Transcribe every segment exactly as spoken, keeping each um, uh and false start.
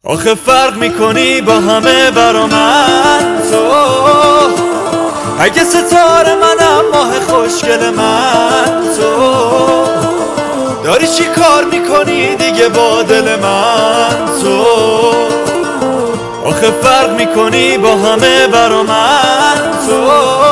آخه فرق میکنی با همه برا من تو، اگه ستاره منم ماه خوشگل من تو، داری چی کار میکنی دیگه با دل من تو، آخه فرق میکنی با همه برا من تو.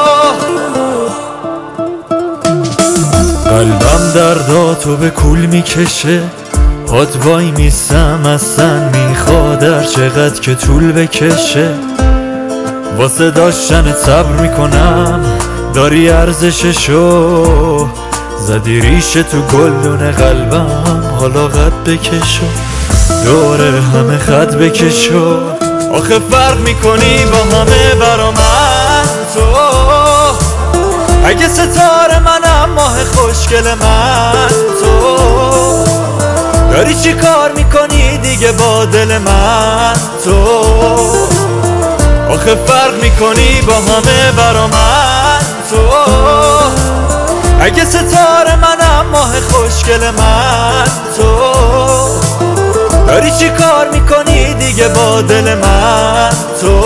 قلبم درداتو به کول میکشه، پاد وای میسم اصلا میخواد هر چقدر که طول بکشه، واسه داشتن صبر میکنم داری ارزششو، زدی ریشه تو گلدون قلبم حالا قد بکشو، دوره همه خط بکشو، آخه فرق میکنی با همه برا من تو، اگه ستاره منم ماه خوشگل من تو، داری چی کار میکنی دیگه با دل من تو، آخه فرق میکنی با همه برا من تو، اگه ستاره منم ماه خوشگل من تو، داری چی کار میکنی دیگه با دل من تو.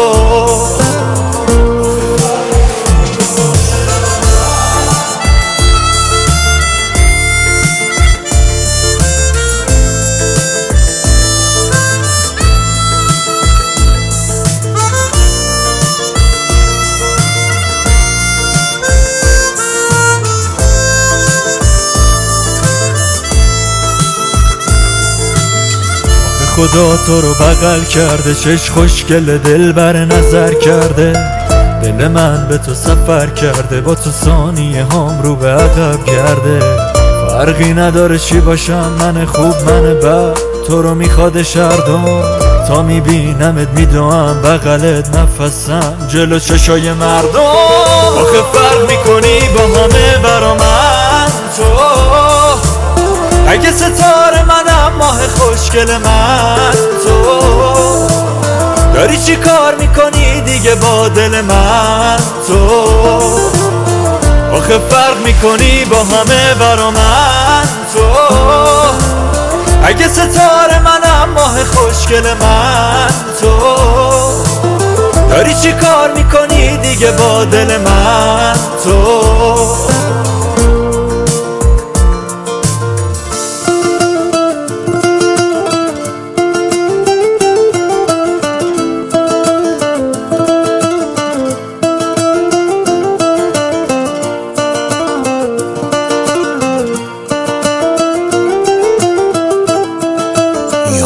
خدا تو رو بغل کرده، چش خوشگل دل بر نظر کرده، دل من به تو سفر کرده، با تو ثانیه هم رو به عقب کرده، فرقی نداره چی باشم من خوب من بد، تو رو میخواد شردم تا میبینمت میدوام بغلت نفسم جلو چشای مردم، آخه فرق میکنی با همه برا من تو، اگه ستاره منم ماه خوشگل من تو، داری چی کار میکنی دیگه با دل من تو، آخه فرق میکنی با همه برا من تو، اگه ستاره منم ماه خوشگل من تو، داری چی کار میکنی دیگه با دل من تو.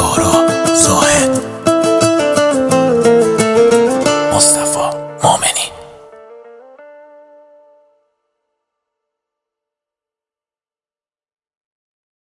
مصطفی مومنی